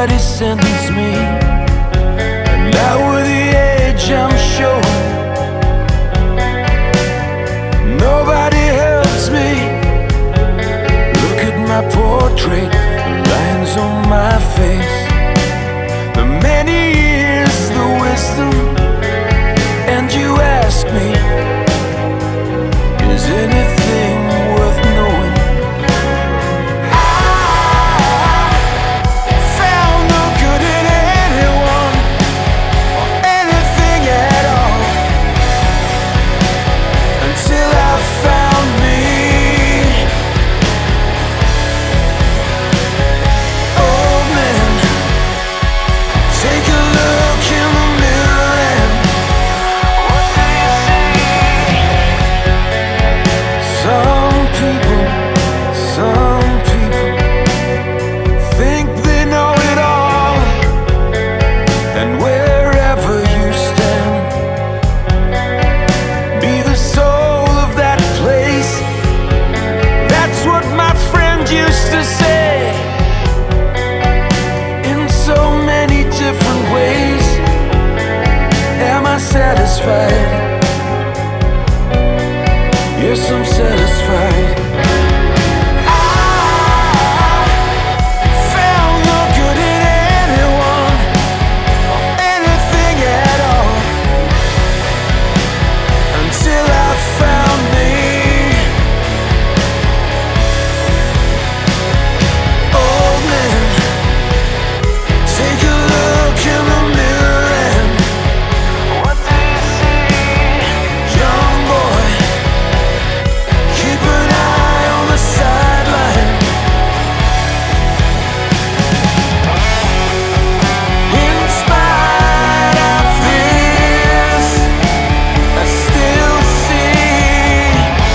somebody sentence me, and now with the age I'm showing, nobody helps me. Look at my portrait, the lines on my face, the many years, the wisdom. And you ask me, is anything worth knowing? I found no good in anyone or anything at all, until I found me. Oh man, take a look in the mirror and what do you see? Some people think they know it all, and wherever you stand, be the soul of that place. That's what my friend used to say, in so many different ways. Am I satisfied? Yes, I'm satisfied. I found no good in anyone or anything at all, until I found me. Oh man, take a look in the mirror and what do you see? Young boy, keep an eye on the sideline. In spite of this, I still see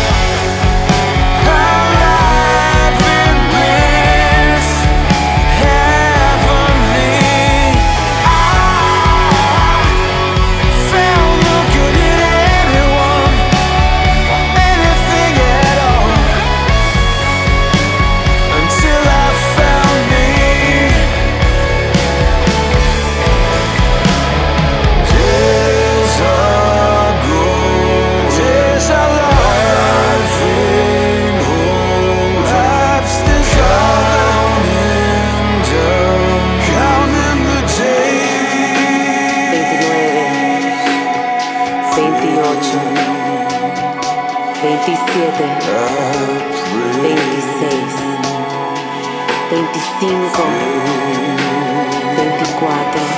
our life in bliss, heavenly. I found no good in anyone or anything at all, until I found me. Days are gold, days are life in hold. Life's counting the days. 29, 28, 27, 26, 25, 24.